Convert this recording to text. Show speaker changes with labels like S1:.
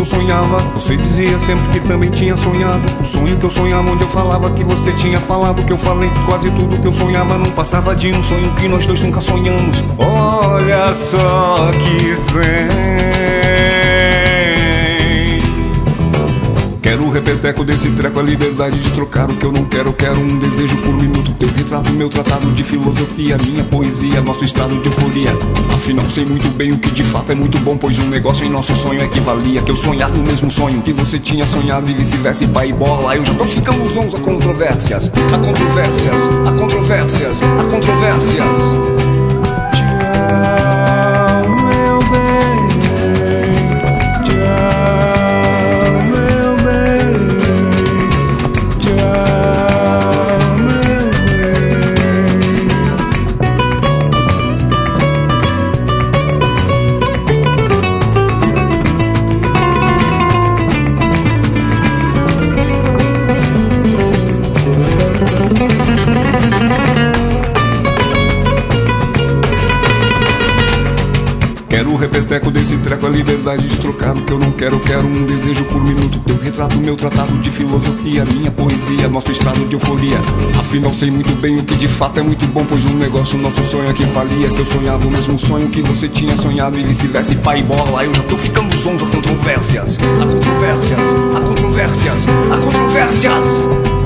S1: eu sonhava. Você dizia sempre que também tinha sonhado. O sonho que eu sonhava, onde eu falava que você tinha falado. Que eu falei que quase tudo que eu sonhava não passava de um sonho que nós dois nunca sonhamos. Olha só que zen. Quero o repeteco desse treco, a liberdade de trocar o que eu não quero. Eu quero um desejo por minuto, teu retrato, meu tratado de filosofia, minha poesia, nosso estado de euforia. Afinal sei muito bem o que de fato é muito bom, pois um negócio em nosso sonho equivalia. Que eu sonhava no mesmo sonho que você tinha sonhado e vice-versa, e pai e bola. Eu já tô ficando zonzo a controvérsias, a controvérsias, a controvérsias, a controvérsias. Quero o repeteco desse treco, a liberdade de trocar o que eu não quero. Eu quero um desejo por minuto, teu retrato, meu tratado de filosofia, minha poesia, nosso estado de euforia. Afinal sei muito bem o que de fato é muito bom, pois um negócio, nosso sonho é que valia. Que eu sonhava o mesmo sonho que você tinha sonhado e vice-versa, e pai e bola. Eu já tô ficando zonzo a controvérsias, a controvérsias, a controvérsias, a controvérsias.